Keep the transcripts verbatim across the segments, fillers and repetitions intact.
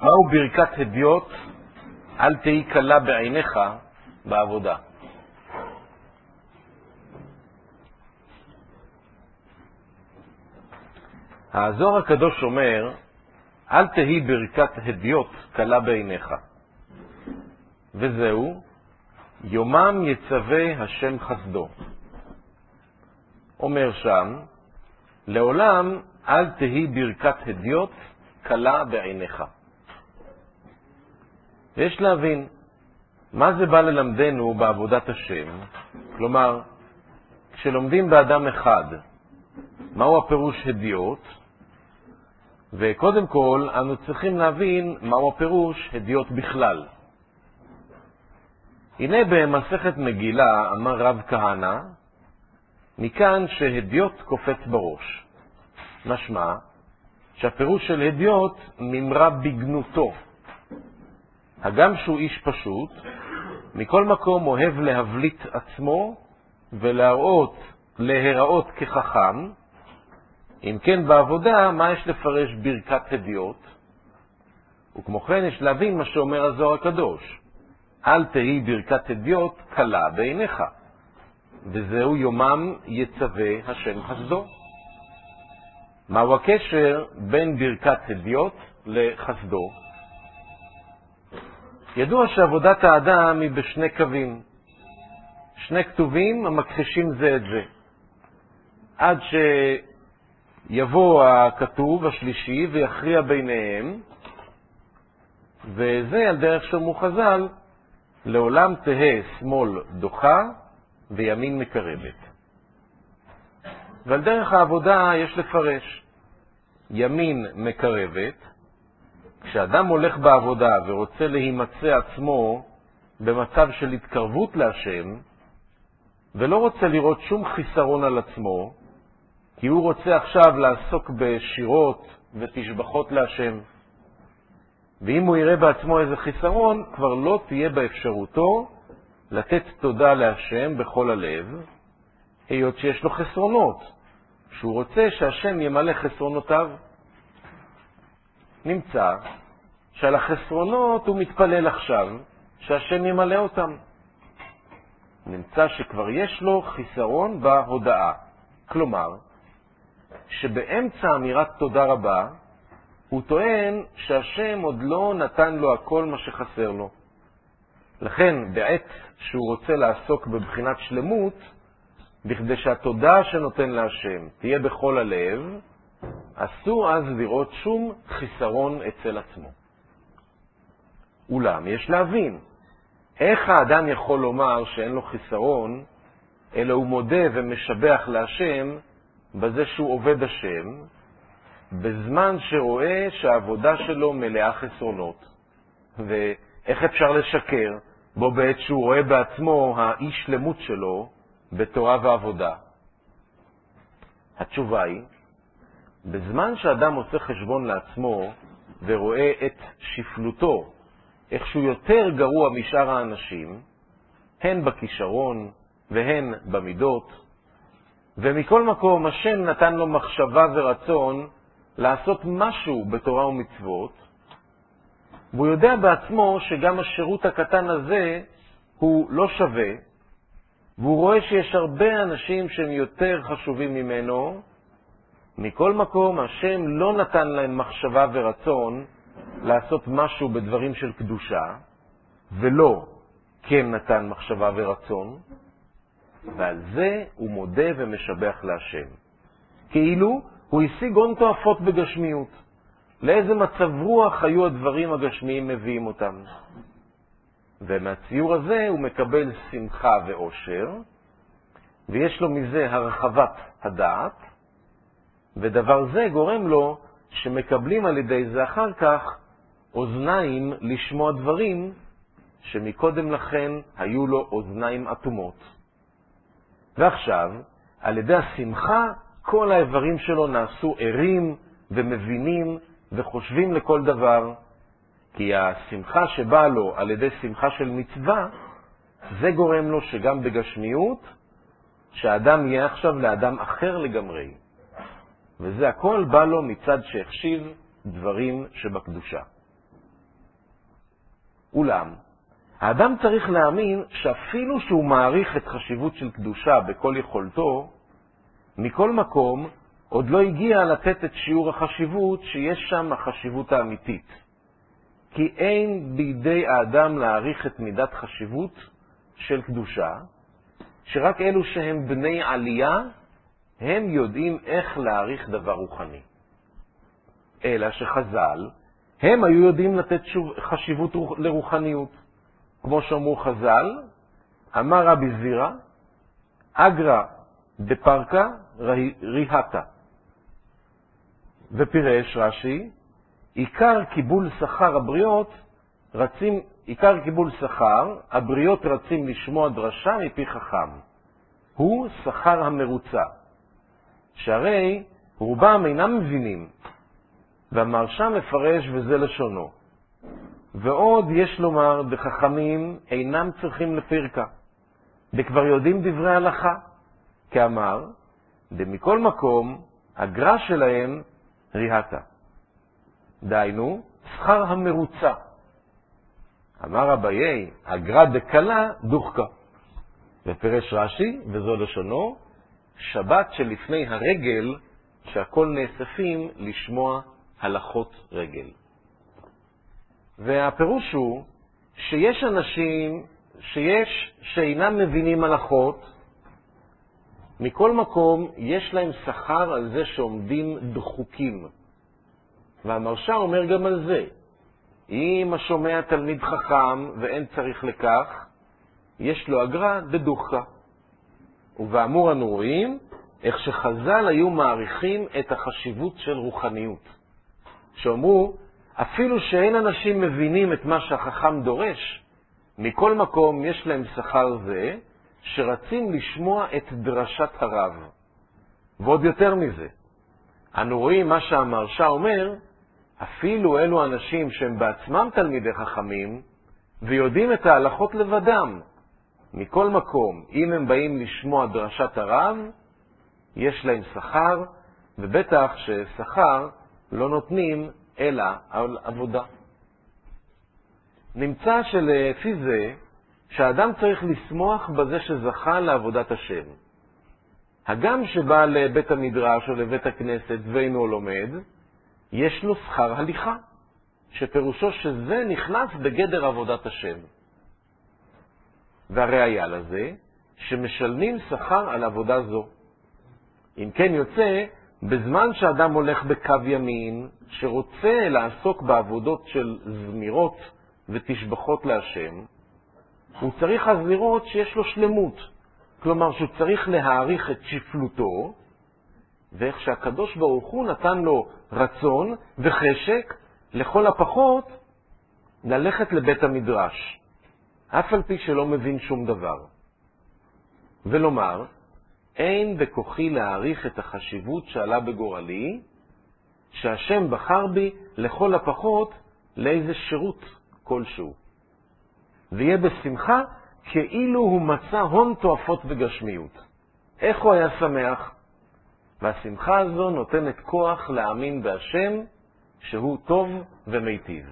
מהו ברכת הדיוט? אל תהי קלה בעיניך בעבודה. הזוהר הקדוש אומר, אל תהי ברכת הדיוט קלה בעיניך. וזהו, יומם יצווה השם חסדו. אומר שם, לעולם אל תהי ברכת הדיוט קלה בעיניך. ויש להבין, מה זה בא ללמדנו בעבודת השם? כלומר, כשלומדים באדם אחד, מהו הפירוש הדיוט? וקודם כל, אנו צריכים להבין מהו הפירוש הדיוט בכלל. הנה במסכת מגילה אמר רב כהנא, מכאן שהדיוט קופץ בראש. משמע, שהפירוש של הדיוט נמרה בגנותו. הגם שהוא איש פשוט, מכל מקום אוהב להבליט עצמו ולהראות, להיראות כחכם. אם כן בעבודה, מה יש לפרש ברכת הדיוט? וכמו כן יש להבין מה שאומר הזוהר הקדוש. אל תהי ברכת הדיוט קלה בעיניך, וזהו יומם יצווה השם חסדו. מהו הקשר בין ברכת הדיוט לחסדו? ידוע שעבודת האדם היא בשני קווים, שני כתובים המכחישים זה את זה, עד שיבוא הכתוב השלישי ויכריע ביניהם, וזה על דרך שאמרו חז"ל, לעולם תהא שמאל דוחה וימין מקרבת. ועל דרך העבודה יש לפרש, ימין מקרבת, כשאדם הולך בעבודה ורוצה להימצא עצמו במצב של התקרבות להשם, ולא רוצה לראות שום חיסרון על עצמו, כי הוא רוצה עכשיו לעסוק בשירות ותשבחות להשם. ואם הוא יראה בעצמו איזה חיסרון, כבר לא תהיה באפשרותו לתת תודה להשם בכל הלב, היות שיש לו חסרונות, שהוא רוצה שהשם ימלא חסרונותיו. נמצא שעל החסרונות הוא מתפלל עכשיו שהשם ימלא אותם. נמצא שכבר יש לו חיסרון בהודעה. כלומר, שבאמצע אמירת תודה רבה, הוא טוען שהשם עוד לא נתן לו הכל מה שחסר לו. לכן, בעת שהוא רוצה לעסוק בבחינת שלמות, בכדי שהתודה שנותן להשם תהיה בכל הלב, אסור אז לראות שום חיסרון אצל עצמו. אולם יש להבין, איך האדם יכול לומר שאין לו חיסרון, אלא הוא מודה ומשבח להשם בזה שהוא עובד השם, בזמן שרואה שהעבודה שלו מלאה חסרונות. ואיך אפשר לשקר בו בעת שהוא רואה בעצמו האי שלמות שלו בתורה ועבודה? התשובה היא, בזמן שאדם עושה חשבון לעצמו ורואה את שפלותו, איך שהוא יותר גרוע משאר האנשים, הן בכישרון והן במידות, ומכל מקום השם נתן לו מחשבה ורצון לעשות משהו בתורה ומצוות, והוא יודע בעצמו שגם השירות הקטן הזה הוא לא שווה, והוא רואה שיש הרבה אנשים שהם יותר חשובים ממנו. מכל מקום השם לא נתן להם מחשבה ורצון לעשות משהו בדברים של קדושה, ולא כן נתן מחשבה ורצון, ועל זה הוא מודה ומשבח להשם. כאילו הוא השיג הון תועפות בגשמיות. לאיזה מצב רוח היו הדברים הגשמיים מביאים אותם. ומהציור הזה הוא מקבל שמחה ואושר, ויש לו מזה הרחבת הדעת, ודבר זה גורם לו שמקבלים על ידי זה אחר כך אוזניים לשמוע דברים שמקודם לכן היו לו אוזניים אטומות. ועכשיו, על ידי השמחה, כל האיברים שלו נעשו ערים ומבינים וחושבים לכל דבר, כי השמחה שבאה לו על ידי שמחה של מצווה, זה גורם לו שגם בגשמיות, שהאדם יהיה עכשיו לאדם אחר לגמרי. וזה הכל בא לו מצד שהחשיב דברים שבקדושה. אולם, האדם צריך להאמין שאפילו שהוא מעריך את חשיבות של קדושה בכל יכולתו, מכל מקום עוד לא הגיע לתת את שיעור החשיבות שיש שם החשיבות האמיתית. כי אין בידי האדם להעריך את מידת חשיבות של קדושה, שרק אלו שהם בני עלייה, הם יודעים איך להעריך דבר רוחני. אלא שחז"ל, הם היו יודעים לתת שוב חשיבות לרוחניות. כמו שאמרו חז"ל, אמר רבי זירא, אגרא דפרקה ריהתה. ופירש רש"י, עיקר קיבול שכר הבריות, רצים, עיקר קיבול שכר, הבריות רצים לשמוע דרשה מפי חכם. הוא שכר המרוצה. שהרי רובם אינם מבינים, והמרשה מפרש וזה לשונו. ועוד יש לומר, בחכמים אינם צריכים לפרקה, וכבר יודעים דברי הלכה, כאמר, ומכל מקום, הגרה שלהם ריהתה. דהיינו, שכר המרוצה. אמר אביי, הגרה דקלה דוחקה. ופרש רש"י, וזו לשונו, שבת שלפני הרגל, שהכל נאספים לשמוע הלכות רגל. והפירוש הוא שיש אנשים שיש שאינם מבינים הלכות, מכל מקום יש להם שכר על זה שעומדים דחוקים. והמרשה אומר גם על זה, אם השומע תלמיד חכם ואין צריך לכך, יש לו אגרה דדוחקה. ובאמור אנו רואים איך שחז"ל היו מעריכים את החשיבות של רוחניות. שאומרו, אפילו שאין אנשים מבינים את מה שהחכם דורש, מכל מקום יש להם שכר זה, שרצים לשמוע את דרשת הרב. ועוד יותר מזה, אנו רואים מה שהמרשה אומר, אפילו אלו אנשים שהם בעצמם תלמידי חכמים, ויודעים את ההלכות לבדם. מכל מקום, אם הם באים לשמוע דרשת הרב, יש להם שכר, ובטח ששכר לא נותנים אלא על עבודה. נמצא שלפי זה, שהאדם צריך לשמוח בזה שזכה לעבודת השם. הגם שבא לבית המדרש או לבית הכנסת ואינו לומד, יש לו שכר הליכה, שפירושו שזה נכנס בגדר עבודת השם. והראיה לזה, שמשלמים שכר על עבודה זו. אם כן יוצא, בזמן שאדם הולך בקו ימין, שרוצה לעסוק בעבודות של זמירות ותשבחות להשם, הוא צריך אז לראות שיש לו שלמות. כלומר שהוא צריך להעריך את שפלותו, ואיך שהקדוש ברוך הוא נתן לו רצון וחשק, לכל הפחות, ללכת לבית המדרש, אף על פי שלא מבין שום דבר. ולומר, אין בכוחי להעריך את החשיבות שעלה בגורלי, שהשם בחר בי לכל הפחות לאיזה שירות כלשהו. ויהיה בשמחה כאילו הוא מצא הון תועפות וגשמיות. איך הוא היה שמח? והשמחה הזו נותנת כוח להאמין בהשם שהוא טוב ומיטיב.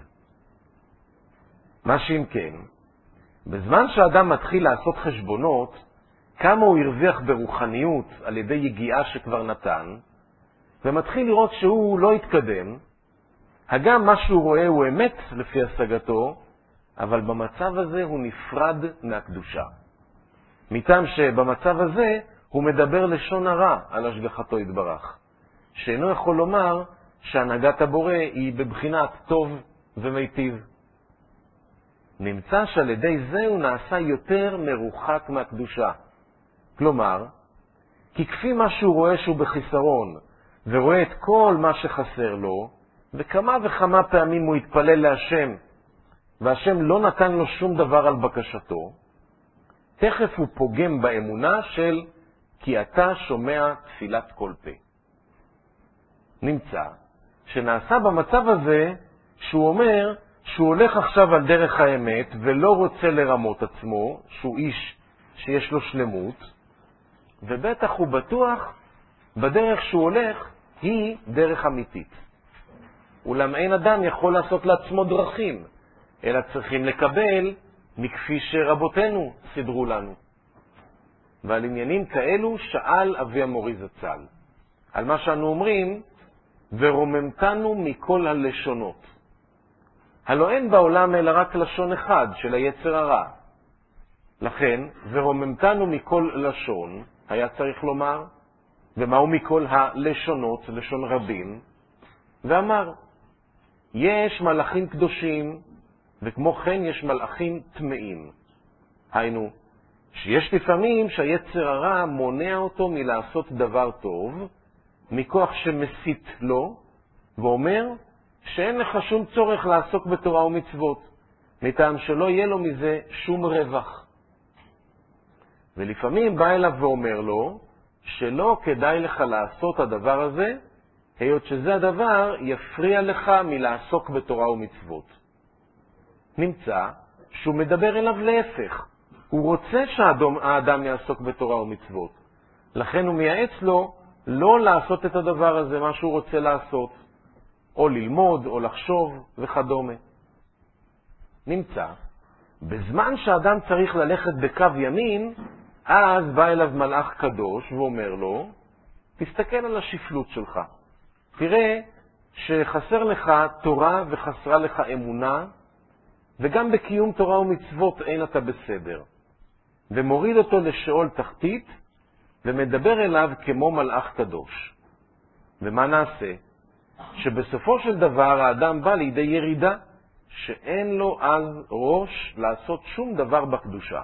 מה שאם כן, בזמן שאדם מתחיל לעשות חשבונות, כמה הוא הרוויח ברוחניות על ידי יגיעה שכבר נתן, ומתחיל לראות שהוא לא התקדם, הגם מה שהוא רואה הוא אמת לפי השגתו, אבל במצב הזה הוא נפרד מהקדושה. מטעם שבמצב הזה הוא מדבר לשון הרע על השגחתו יתברך, שאינו יכול לומר שהנהגת הבורא היא בבחינת טוב ומיטיב. נמצא שעל ידי זה הוא נעשה יותר מרוחק מהקדושה. כלומר, כי כפי מה שהוא רואה שהוא בחיסרון, ורואה את כל מה שחסר לו, וכמה וכמה פעמים הוא התפלל להשם, והשם לא נתן לו שום דבר על בקשתו, תכף הוא פוגם באמונה של כי אתה שומע תפילת כל פה. נמצא שנעשה במצב הזה שהוא אומר שהוא הולך עכשיו על דרך האמת ולא רוצה לרמות עצמו, שהוא איש שיש לו שלמות, ובטח הוא בטוח בדרך שהוא הולך היא דרך אמיתית. אולם אין אדם יכול לעשות לעצמו דרכים, אלא צריכים לקבל מכפי שרבותינו סידרו לנו. ועל עניינים כאלו שאל אבי המורי זצ"ל, על מה שאנו אומרים, ורוממתנו מכל הלשונות. הלא אין בעולם אלא רק לשון אחד של היצר הרע. לכן, ורוממתנו מכל לשון, היה צריך לומר, ומהו מכל הלשונות, לשון רבים, ואמר, יש מלאכים קדושים, וכמו כן יש מלאכים טמאים. היינו, שיש לפעמים שהיצר הרע מונע אותו מלעשות דבר טוב, מכוח שמסית לו, ואומר שאין לך שום צורך לעסוק בתורה ומצוות, מטעם שלא יהיה לו מזה שום רווח. ולפעמים בא אליו ואומר לו שלא כדאי לך לעשות הדבר הזה, היות שזה הדבר יפריע לך מלעסוק בתורה ומצוות. נמצא שהוא מדבר אליו להפך. הוא רוצה שהאדם יעסוק בתורה ומצוות. לכן הוא מייעץ לו לא לעשות את הדבר הזה, מה שהוא רוצה לעשות. או ללמוד, או לחשוב, וכדומה. נמצא, בזמן שאדם צריך ללכת בקו ימין, אז בא אליו מלאך קדוש ואומר לו, תסתכל על השפלות שלך. תראה שחסר לך תורה וחסרה לך אמונה, וגם בקיום תורה ומצוות אין אתה בסדר. ומוריד אותו לשאול תחתית, ומדבר אליו כמו מלאך קדוש. ומה נעשה? שבסופו של דבר האדם בא לידי ירידה, שאין לו אז ראש לעשות שום דבר בקדושה.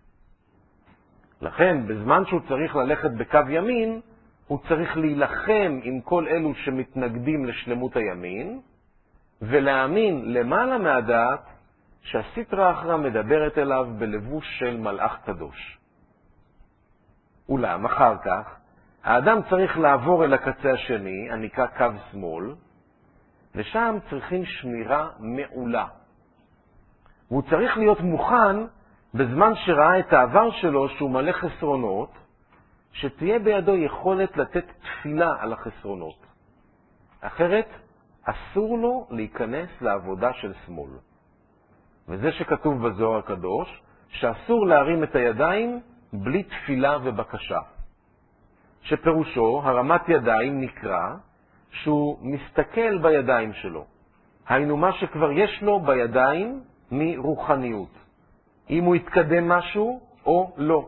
לכן, בזמן שהוא צריך ללכת בקו ימין, הוא צריך להילחם עם כל אלו שמתנגדים לשלמות הימין, ולהאמין למעלה מהדעת שהסטרא אחרא מדברת אליו בלבוש של מלאך קדוש. אולם, אחר כך, האדם צריך לעבור אל הקצה השני, הנקרא קו שמאל, ושם צריכים שמירה מעולה. והוא צריך להיות מוכן בזמן שראה את העבר שלו שהוא מלא חסרונות, שתהיה בידו יכולת לתת תפילה על החסרונות. אחרת, אסור לו להיכנס לעבודה של שמאל. וזה שכתוב בזוהר הקדוש, שאסור להרים את הידיים בלי תפילה ובקשה. שפירושו, הרמת ידיים נקרא, שהוא מסתכל בידיים שלו. היינו מה שכבר יש לו בידיים מרוחניות. אם הוא יתקדם משהו או לא.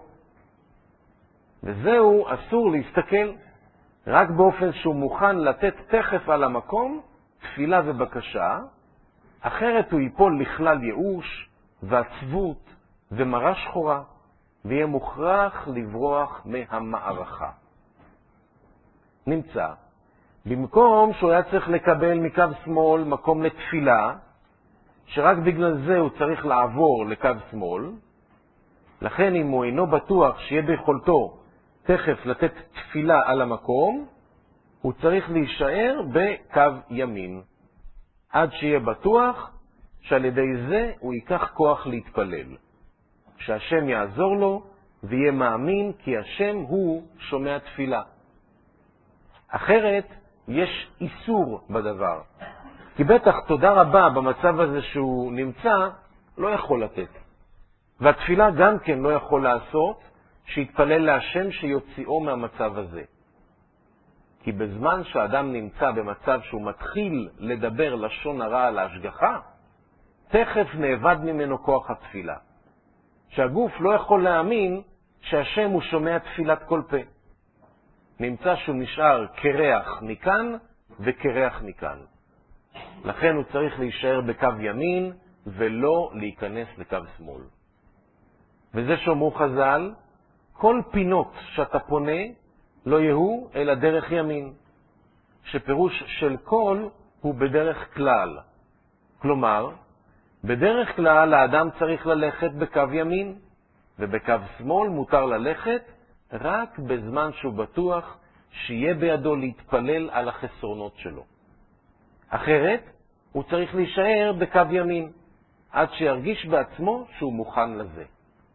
וזהו, אסור להסתכל, רק באופן שהוא מוכן לתת תכף על המקום תפילה ובקשה, אחרת הוא ייפול לכלל ייאוש ועצבות ומראה שחורה, ויהיה מוכרח לברוח מהמערכה. נמצא, במקום שהוא היה צריך לקבל מקו שמאל מקום לתפילה, שרק בגלל זה הוא צריך לעבור לקו שמאל, לכן אם הוא אינו בטוח שיהיה ביכולתו תכף לתת תפילה על המקום, הוא צריך להישאר בקו ימין, עד שיהיה בטוח שעל ידי זה הוא ייקח כוח להתפלל, שהשם יעזור לו ויהיה מאמין כי השם הוא שומע תפילה. אחרת יש איסור בדבר, כי בטח תודה רבה במצב הזה שהוא נמצא לא יכול לתת, והתפילה גם כן לא יכול לעשות שיתפלל להשם שיוציאו מהמצב הזה. כי בזמן שאדם נמצא במצב שהוא מתחיל לדבר לשון הרע על ההשגחה, תכף נאבד ממנו כוח התפילה, שהגוף לא יכול להאמין שהשם הוא שומע תפילת כל פה. נמצא שהוא נשאר כריח מכאן וכריח מכאן. לכן הוא צריך להישאר בקו ימין ולא להיכנס לקו שמאל. וזה שאומרו חז"ל, כל פינות שאתה פונה לא יהיו אלא דרך ימין, שפירוש של כל הוא בדרך כלל. כלומר, בדרך כלל האדם צריך ללכת בקו ימין, ובקו שמאל מותר ללכת רק בזמן שהוא בטוח שיהיה בידו להתפלל על החסרונות שלו. אחרת, הוא צריך להישאר בקו ימין, עד שירגיש בעצמו שהוא מוכן לזה.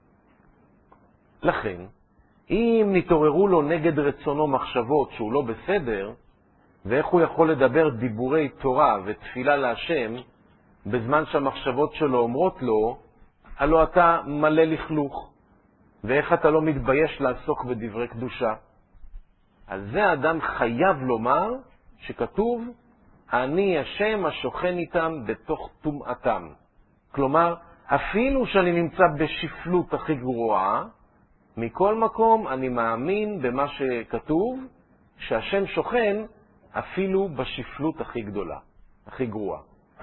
לכן, אם נתעוררו לו נגד רצונו מחשבות שהוא לא בסדר, ואיך הוא יכול לדבר דיבורי תורה ותפילה להשם בזמן שהמחשבות שלו אומרות לו, הלא אתה מלא לכלוך, ואיך אתה לא מתבייש לעסוק בדברי קדושה. אז זה האדם חייב לומר שכתוב, אני השם השוכן איתם בתוך טומאתם. כלומר, אפילו שאני נמצא בשפלות הכי גרועה, מכל מקום אני מאמין במה שכתוב, שהשם שוכן אפילו בשפלות הכי גדולה, הכי גרועה.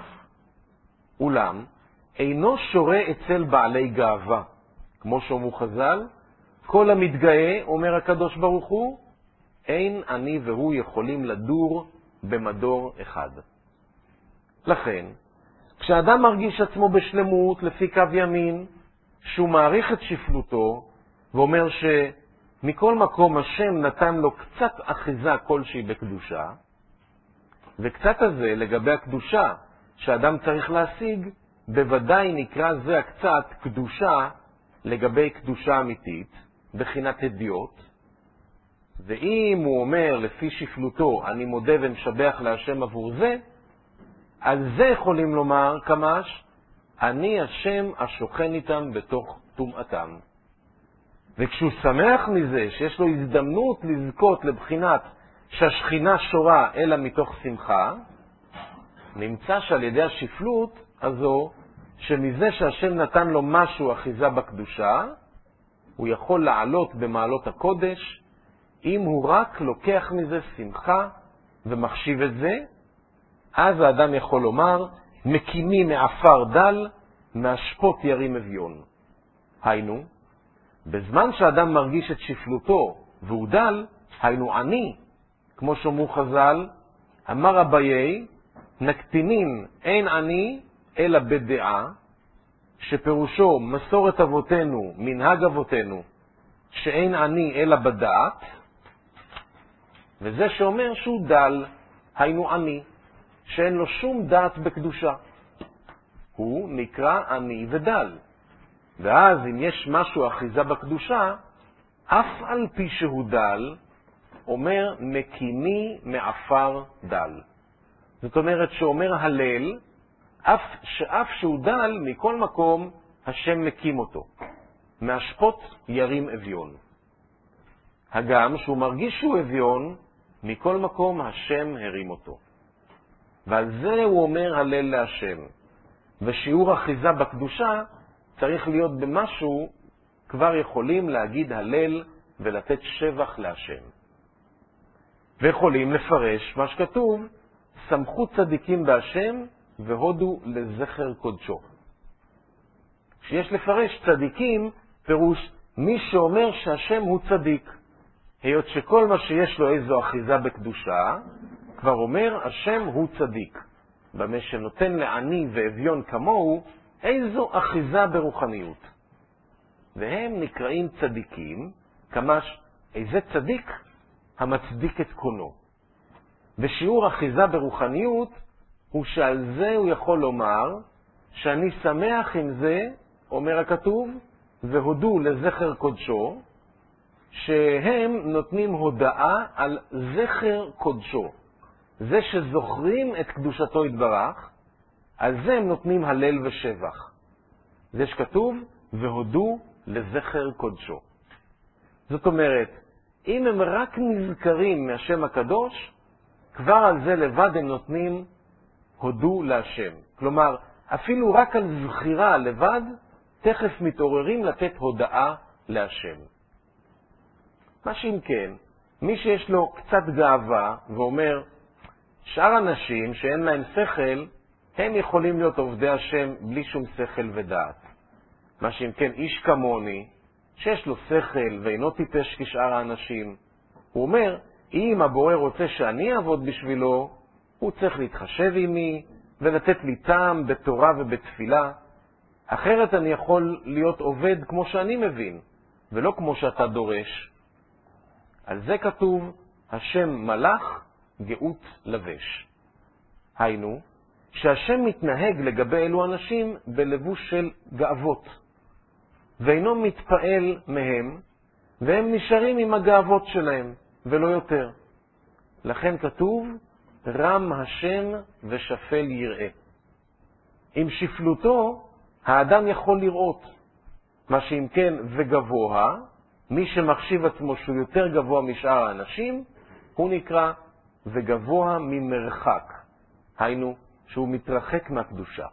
אולם, אינו שורה אצל בעלי גאווה. כמו שאומרו חז"ל, כל המתגאה, אומר הקדוש ברוך הוא, אין אני והוא יכולים לדור במדור אחד. לכן, כשאדם מרגיש עצמו בשלמות לפי קו ימין, שהוא מעריך את שפלותו, ואומר שמכל מקום השם נתן לו קצת אחיזה כלשהי בקדושה, וקצת הזה לגבי הקדושה שאדם צריך להשיג, בוודאי נקרא זה הקצת קדושה לגבי קדושה אמיתית, בחינת הדיוט. ואם הוא אומר לפי שפלותו, אני מודה ומשבח להשם עבור זה, על זה יכולים לומר כמש, אני השם השוכן איתם בתוך טומאתם. וכשהוא שמח מזה שיש לו הזדמנות לזכות לבחינת שהשכינה שורה אלא מתוך שמחה, נמצא שעל ידי השפלות הזו, שמזה שהשם נתן לו משהו אחיזה בקדושה, הוא יכול לעלות במעלות הקודש, אם הוא רק לוקח מזה שמחה ומחשיב את זה, אז האדם יכול לומר, מקימי מעפר דל, מהשפות ירים אביון. היינו, בזמן שהאדם מרגיש את שפלותו והוא דל, היינו עני, כמו שאומרו חז"ל, אמר אביי, נקטינין אין עני אלא בדעה, שפירושו מסורת אבותינו, מנהג אבותינו, שאין עני אלא בדעת, וזה שאומר שהוא דל, היינו עני, שאין לו שום דעת בקדושה. הוא נקרא עני ודל. ואז אם יש משהו אחיזה בקדושה, אף על פי שהוא דל, אומר מקימי מעפר דל. זאת אומרת שאומר הלל, אף שאף שהוא דל, מכל מקום השם מקים אותו. מהשפות ירים אביון. הגם שהוא מרגיש שהוא אביון, מכל מקום השם הרים אותו. ועל זה הוא אומר הלל להשם. ושיעור אחיזה בקדושה צריך להיות במשהו, כבר יכולים להגיד הלל ולתת שבח להשם. ויכולים לפרש מה שכתוב, סמכות צדיקים בהשם והודו לזכר קודשו. כשיש לפרש צדיקים, פירוש מי שאומר שהשם הוא צדיק. היות שכל מה שיש לו איזו אחיזה בקדושה, כבר אומר השם הוא צדיק. במה שנותן לעני ואביון כמוהו, איזו אחיזה ברוחניות. והם נקראים צדיקים, כמש איזה צדיק המצדיק את קונו. ושיעור אחיזה ברוחניות הוא שעל זה הוא יכול לומר שאני שמח עם זה, אומר הכתוב, והודו לזכר קודשו, שהם נותנים הודאה על זכר קודשו. זה שזוכרים את קדושתו יתברך, על זה הם נותנים הלל ושבח. זה שכתוב, והודו לזכר קודשו. זאת אומרת, אם הם רק נזכרים מהשם הקדוש, כבר על זה לבד הם נותנים הודו להשם. כלומר, אפילו רק על זכירה לבד, תכף מתעוררים לתת הודאה להשם. מה שאם כן, מי שיש לו קצת גאווה ואומר, שאר אנשים שאין להם שכל, הם יכולים להיות עובדי השם בלי שום שכל ודעת. מה שאם כן, איש כמוני, שיש לו שכל ואינו טיפש כשאר האנשים, הוא אומר, אם הבורא רוצה שאני אעבוד בשבילו, הוא צריך להתחשב עמי ולתת לי טעם בתורה ובתפילה, אחרת אני יכול להיות עובד כמו שאני מבין, ולא כמו שאתה דורש. על זה כתוב, השם מלאך גאות לבש. היינו, שהשם מתנהג לגבי אלו אנשים בלבוש של גאוות, ואינו מתפעל מהם, והם נשארים עם הגאוות שלהם, ולא יותר. לכן כתוב, רם השם ושפל יראה. עם שפלותו האדם יכול לראות. מה שאם כן וגבוה, מי שמחשיב עצמו שהוא יותר גבוה משאר האנשים, הוא נקרא וגבוה ממרחק. היינו, שהוא מתרחק מהקדושה.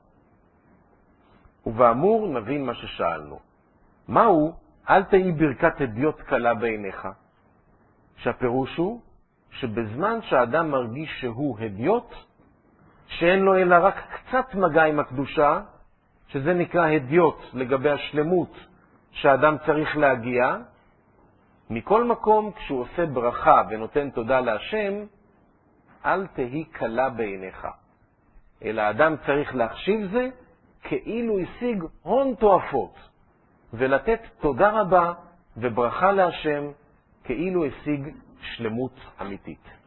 ובאמור נבין מה ששאלנו. מהו אל תהי ברכת הדיוט קלה בעיניך? שהפירוש הוא שבזמן שהאדם מרגיש שהוא הדיוט, שאין לו אלא רק קצת מגע עם הקדושה, שזה נקרא הדיוט לגבי השלמות שהאדם צריך להגיע, מכל מקום כשהוא עושה ברכה ונותן תודה להשם, אל תהי קלה בעיניך. אלא האדם צריך להחשיב זה כאילו השיג הון תועפות, ולתת תודה רבה וברכה להשם כאילו השיג שלמות אמיתית.